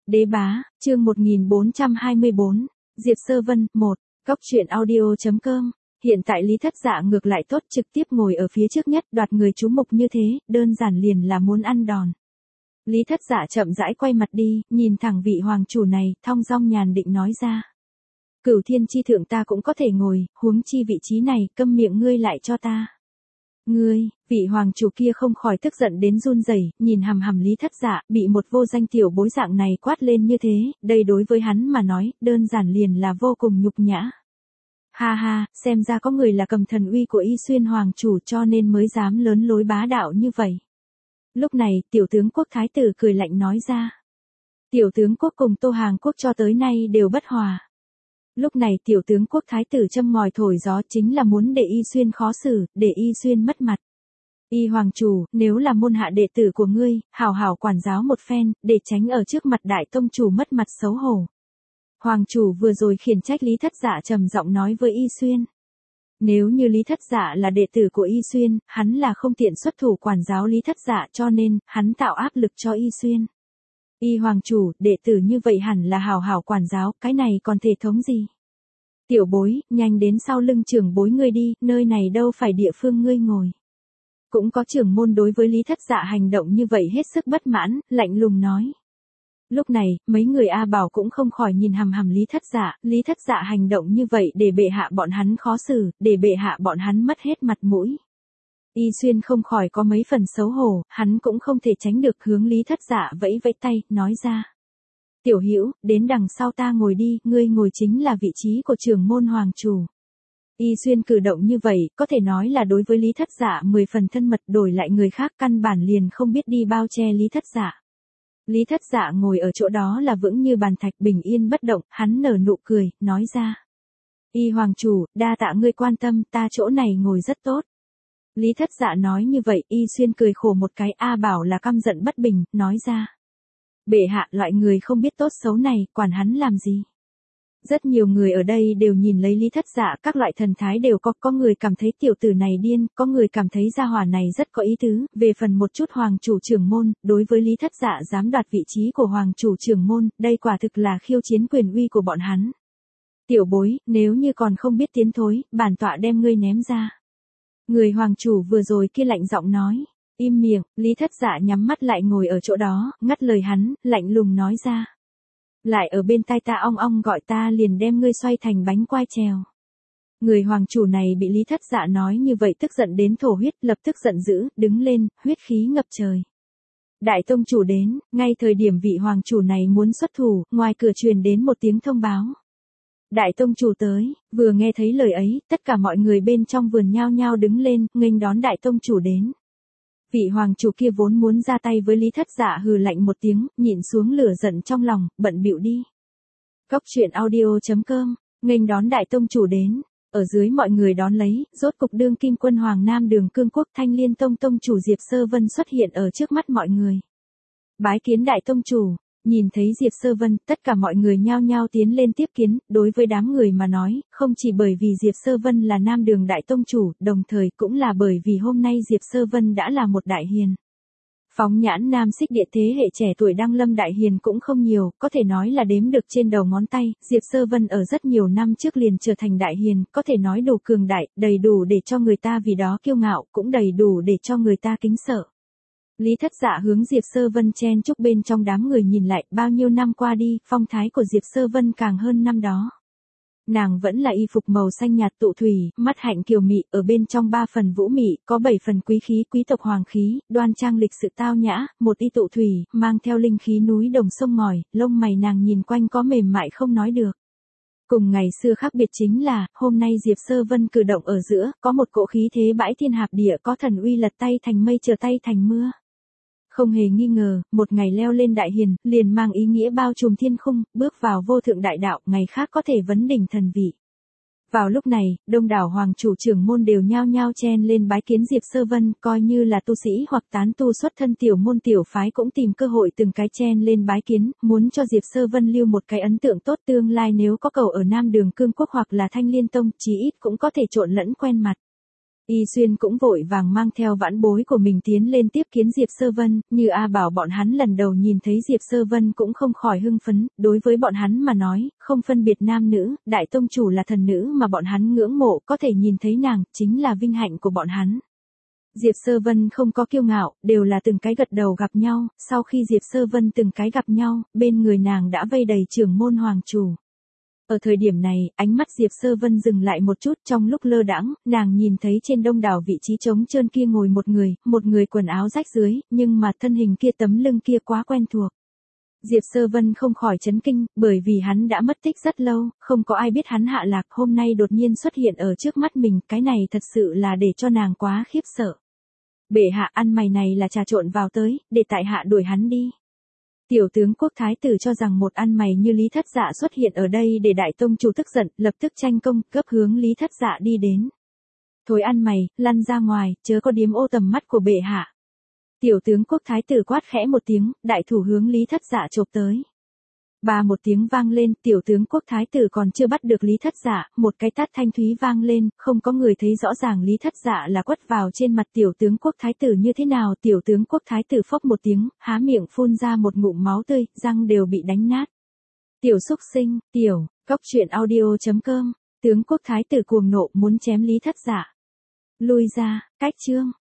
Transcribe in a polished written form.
Đế bá, chương 1424, Diệp Sơ Vân, 1, Cóc truyện audio.com. Hiện tại Lý Thất Dạ ngược lại tốt, trực tiếp ngồi ở phía trước nhất, đoạt người chú mục như thế, đơn giản liền là muốn ăn đòn. Lý Thất Dạ chậm rãi quay mặt đi, nhìn thẳng vị hoàng chủ này, thong dong nhàn định nói ra. Cửu thiên chi thượng ta cũng có thể ngồi, huống chi vị trí này, câm miệng ngươi lại cho ta. Ngươi, vị hoàng chủ kia không khỏi tức giận đến run rẩy, nhìn hằm hằm Lý Thất Dạ, bị một vô danh tiểu bối dạng này quát lên như thế, đây đối với hắn mà nói, đơn giản liền là vô cùng nhục nhã. Ha ha, xem ra có người là cầm thần uy của Y Xuyên hoàng chủ cho nên mới dám lớn lối bá đạo như vậy. Lúc này, tiểu tướng quốc thái tử cười lạnh nói ra. Tiểu tướng quốc cùng Tô Hàng quốc cho tới nay đều bất hòa. Lúc này tiểu tướng quốc thái tử châm ngòi thổi gió chính là muốn để Y Xuyên khó xử, để Y Xuyên mất mặt. Y hoàng chủ, nếu là môn hạ đệ tử của ngươi, hảo hảo quản giáo một phen, để tránh ở trước mặt đại tông chủ mất mặt xấu hổ. Hoàng chủ vừa rồi khiển trách Lý Thất Dạ trầm giọng nói với Y Xuyên. Nếu như Lý Thất Dạ là đệ tử của Y Xuyên, hắn là không tiện xuất thủ quản giáo Lý Thất Dạ cho nên, hắn tạo áp lực cho Y Xuyên. Y hoàng chủ, đệ tử như vậy hẳn là hảo hảo quản giáo, cái này còn thể thống gì? Tiểu bối, nhanh đến sau lưng trưởng bối ngươi đi, nơi này đâu phải địa phương ngươi ngồi. Cũng có trưởng môn đối với Lý Thất Dạ hành động như vậy hết sức bất mãn, lạnh lùng nói. Lúc này, mấy người A Bảo cũng không khỏi nhìn hằm hằm Lý Thất Dạ hành động như vậy để bệ hạ bọn hắn khó xử, để bệ hạ bọn hắn mất hết mặt mũi. Y Xuyên không khỏi có mấy phần xấu hổ, hắn cũng không thể tránh được hướng Lý Thất Dạ vẫy vẫy tay, nói ra. Tiểu Hữu, đến đằng sau ta ngồi đi, ngươi ngồi chính là vị trí của trưởng môn hoàng chủ. Y Xuyên cử động như vậy, có thể nói là đối với Lý Thất Dạ 10 phần thân mật, đổi lại người khác căn bản liền không biết đi bao che Lý Thất Dạ. Lý Thất Dạ ngồi ở chỗ đó là vững như bàn thạch bình yên bất động, hắn nở nụ cười, nói ra. Y hoàng chủ, đa tạ ngươi quan tâm, ta chỗ này ngồi rất tốt. Lý Thất Dạ nói như vậy, Y Xuyên cười khổ một cái, A Bảo là căm giận bất bình, nói ra. Bệ hạ, loại người không biết tốt xấu này, quản hắn làm gì? Rất nhiều người ở đây đều nhìn lấy Lý Thất Dạ, các loại thần thái đều có người cảm thấy tiểu tử này điên, có người cảm thấy gia hỏa này rất có ý tứ, về phần một chút hoàng chủ trưởng môn, đối với Lý Thất Dạ dám đoạt vị trí của hoàng chủ trưởng môn, đây quả thực là khiêu chiến quyền uy của bọn hắn. Tiểu bối, nếu như còn không biết tiến thối, bản tọa đem ngươi ném ra. Người hoàng chủ vừa rồi kia lạnh giọng nói. Im miệng, Lý Thất Dạ nhắm mắt lại ngồi ở chỗ đó, ngắt lời hắn, lạnh lùng nói ra. Lại ở bên tai ta ong ong gọi ta liền đem ngươi xoay thành bánh quai trèo. Người hoàng chủ này bị Lý Thất Dạ nói như vậy tức giận đến thổ huyết, lập tức giận dữ, đứng lên, huyết khí ngập trời. Đại tông chủ đến, ngay thời điểm vị hoàng chủ này muốn xuất thủ, ngoài cửa truyền đến một tiếng thông báo. Đại tông chủ tới, vừa nghe thấy lời ấy, tất cả mọi người bên trong vườn nhao nhao đứng lên, nghênh đón đại tông chủ đến. Vị hoàng chủ kia vốn muốn ra tay với Lý Thất Dạ hừ lạnh một tiếng, nhịn xuống lửa giận trong lòng, bận bịu đi. Cóc truyện audio.com, nghênh đón đại tông chủ đến, ở dưới mọi người đón lấy, rốt cục đương kim quân Hoàng Nam Đường Cương Quốc Thanh Liên Tông tông chủ Diệp Sơ Vân xuất hiện ở trước mắt mọi người. Bái kiến đại tông chủ. Nhìn thấy Diệp Sơ Vân, tất cả mọi người nhao nhao tiến lên tiếp kiến, đối với đám người mà nói, không chỉ bởi vì Diệp Sơ Vân là Nam Đường Đại Tông Chủ, đồng thời cũng là bởi vì hôm nay Diệp Sơ Vân đã là một đại hiền. Phóng nhãn Nam Xích Địa thế hệ trẻ tuổi đăng lâm đại hiền cũng không nhiều, có thể nói là đếm được trên đầu ngón tay, Diệp Sơ Vân ở rất nhiều năm trước liền trở thành đại hiền, có thể nói đủ cường đại, đầy đủ để cho người ta vì đó kiêu ngạo, cũng đầy đủ để cho người ta kính sợ. Lý Thất Dạ hướng Diệp Sơ Vân chen chúc bên trong đám người nhìn lại, bao nhiêu năm qua đi, phong thái của Diệp Sơ Vân càng hơn năm đó. Nàng vẫn là y phục màu xanh nhạt tụ thủy, mắt hạnh kiều mị, ở bên trong 3 phần vũ mị, có 7 phần quý khí quý tộc hoàng khí, đoan trang lịch sự tao nhã, một y tụ thủy, mang theo linh khí núi đồng sông ngòi, lông mày nàng nhìn quanh có mềm mại không nói được. Cùng ngày xưa khác biệt chính là, hôm nay Diệp Sơ Vân cử động ở giữa, có một cỗ khí thế bãi thiên hạp địa, có thần uy lật tay thành mây trở tay thành mưa. Không hề nghi ngờ, một ngày leo lên đại hiền, liền mang ý nghĩa bao trùm thiên khung, bước vào vô thượng đại đạo, ngày khác có thể vấn đỉnh thần vị. Vào lúc này, đông đảo hoàng chủ trưởng môn đều nhao nhao chen lên bái kiến Diệp Sơ Vân, coi như là tu sĩ hoặc tán tu xuất thân tiểu môn tiểu phái cũng tìm cơ hội từng cái chen lên bái kiến, muốn cho Diệp Sơ Vân lưu một cái ấn tượng tốt tương lai nếu có cầu ở Nam Đường Cương Quốc hoặc là Thanh Liên Tông, chí ít cũng có thể trộn lẫn quen mặt. Y Xuyên cũng vội vàng mang theo vãn bối của mình tiến lên tiếp kiến Diệp Sơ Vân, như A Bảo bọn hắn lần đầu nhìn thấy Diệp Sơ Vân cũng không khỏi hưng phấn, đối với bọn hắn mà nói, không phân biệt nam nữ, đại tông chủ là thần nữ mà bọn hắn ngưỡng mộ, có thể nhìn thấy nàng, chính là vinh hạnh của bọn hắn. Diệp Sơ Vân không có kiêu ngạo, đều là từng cái gật đầu gặp nhau, sau khi Diệp Sơ Vân từng cái gặp nhau, bên người nàng đã vây đầy trưởng môn hoàng chủ. Ở thời điểm này, ánh mắt Diệp Sơ Vân dừng lại một chút, trong lúc lơ đãng, nàng nhìn thấy trên đông đảo vị trí trống trơn kia ngồi một người quần áo rách dưới, nhưng mà thân hình kia tấm lưng kia quá quen thuộc. Diệp Sơ Vân không khỏi chấn kinh, bởi vì hắn đã mất tích rất lâu, không có ai biết hắn hạ lạc, hôm nay đột nhiên xuất hiện ở trước mắt mình, cái này thật sự là để cho nàng quá khiếp sợ. Bệ hạ, ăn mày này là trà trộn vào tới, để tại hạ đuổi hắn đi. Tiểu tướng quốc thái tử cho rằng một ăn mày như Lý Thất Dạ xuất hiện ở đây để đại tông chủ tức giận, lập tức tranh công, gấp hướng Lý Thất Dạ đi đến. Thối ăn mày, lăn ra ngoài, chớ có điếm ô tầm mắt của bệ hạ. Tiểu tướng quốc thái tử quát khẽ một tiếng, đại thủ hướng Lý Thất Dạ chộp tới. Ba một tiếng vang lên, tiểu tướng quốc thái tử còn chưa bắt được Lý Thất Dạ, một cái tát thanh thúy vang lên, không có người thấy rõ ràng Lý Thất Dạ là quất vào trên mặt tiểu tướng quốc thái tử như thế nào, tiểu tướng quốc thái tử phốc một tiếng, há miệng phun ra một ngụm máu tươi, răng đều bị đánh nát. Tiểu xúc sinh, cóc truyện audio.com, tướng quốc thái tử cuồng nộ muốn chém Lý Thất Dạ. Lui ra, cách chương.